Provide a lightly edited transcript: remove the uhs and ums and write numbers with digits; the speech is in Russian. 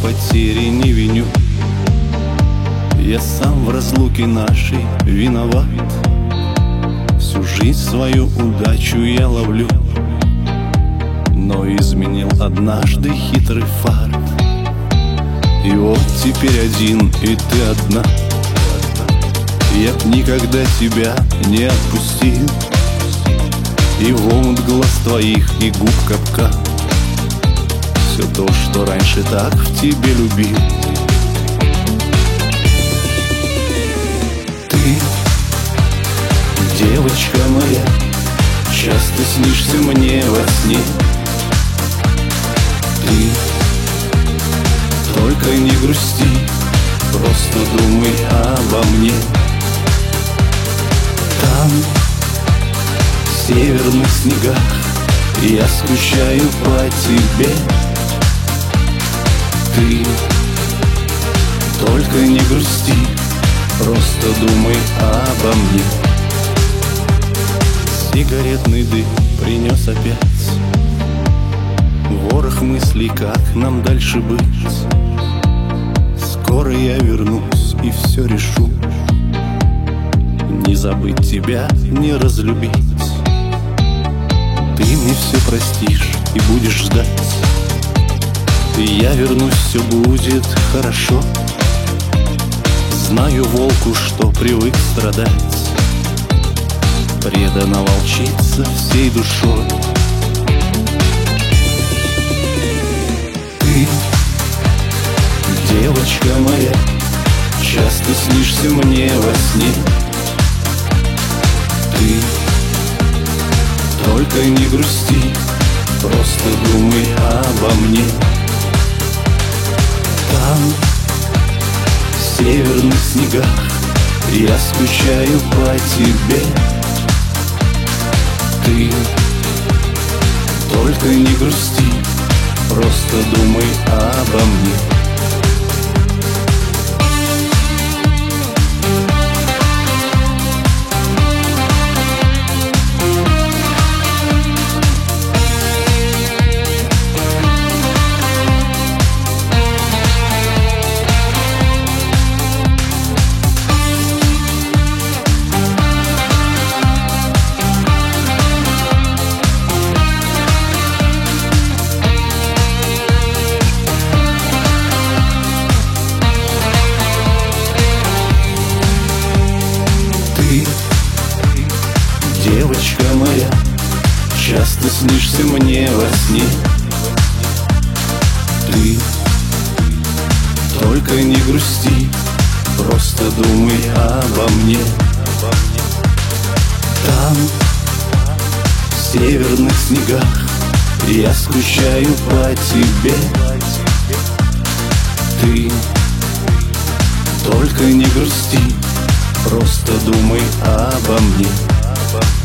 потери не виню. Я сам в разлуке нашей виноват. Всю жизнь свою удачу я ловлю, но изменил однажды хитрый фарт. И вот теперь один, и ты одна. Я б никогда тебя не отпустил, и в омут глаз твоих и губ капкан. Все то, что раньше так в тебе любил. Ты, девочка моя, часто снишься мне во сне. Ты только не грусти, просто думай обо мне. Там, в северных снегах, я скучаю по тебе. Ты только не грусти, просто думай обо мне. Сигаретный дым принес опять ворох мыслей, как нам дальше быть. Скоро я вернусь и все решу. Не забыть тебя, не разлюбить. Ты мне все простишь и будешь ждать. Я вернусь, все будет хорошо. Знаю волку, что привык страдать. Предана волчица всей душой. Ты, девочка моя, часто снишься мне во сне. Ты только не грусти, просто думай обо мне. Там, в северных снегах, я скучаю по тебе. Ты только не грусти, просто думай обо мне. Девочка моя, часто снишься мне во сне. Ты только не грусти, просто думай обо мне. Там, в северных снегах, я скучаю по тебе. Ты только не грусти, просто думай обо мне.